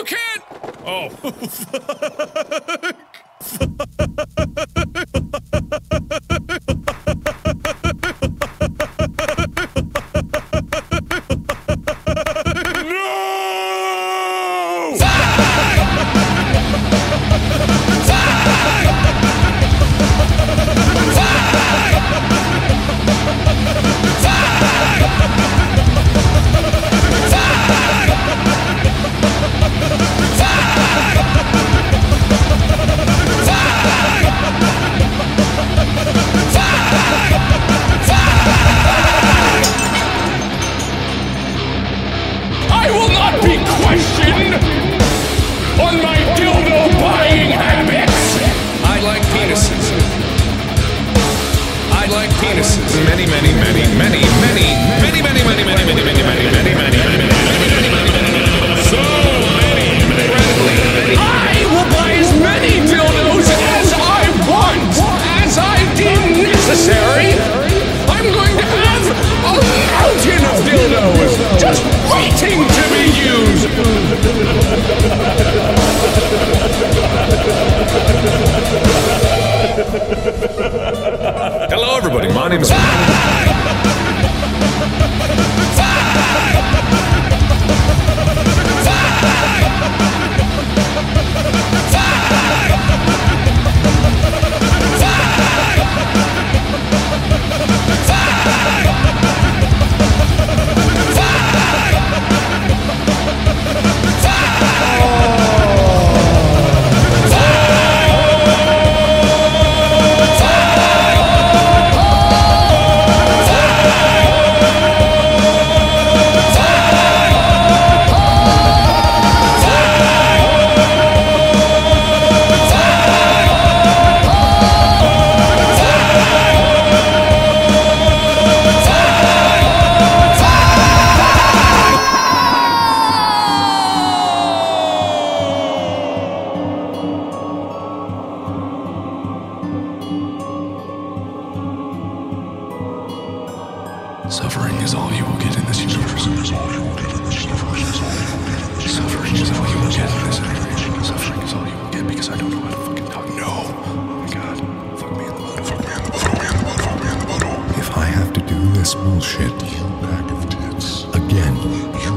can't! Oh. I will not be questioned on my dildo buying habits! I like penises. I like penises. Many, many, many, many, many, many, many, many, many, many, many, many, many, many, many, so many, incredibly many. I will buy as many dildos as I want, as I deem necessary. I'm going to have a mountain of dildos just waiting to be used. Hello, everybody. My name is. Suffering is all you will get in this universe. Suffering is all you will get in this universe. Suffering is all you will get in this universe. Suffering is all you will get because I don't know how to fucking talk. No. Oh my god. Fuck me in the butt. Fuck me in the butt. Fuck me in the butt. Fuck me in the butt. If I have to do this bullshit, you bag of tits, again, you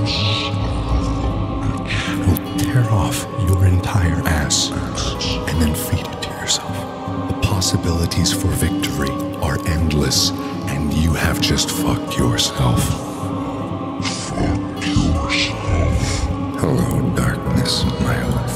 will tear off your entire ass and then feed it to yourself. The possibilities for victory are endless. And you have just fucked yourself. Fucked yourself. Hello, darkness, my old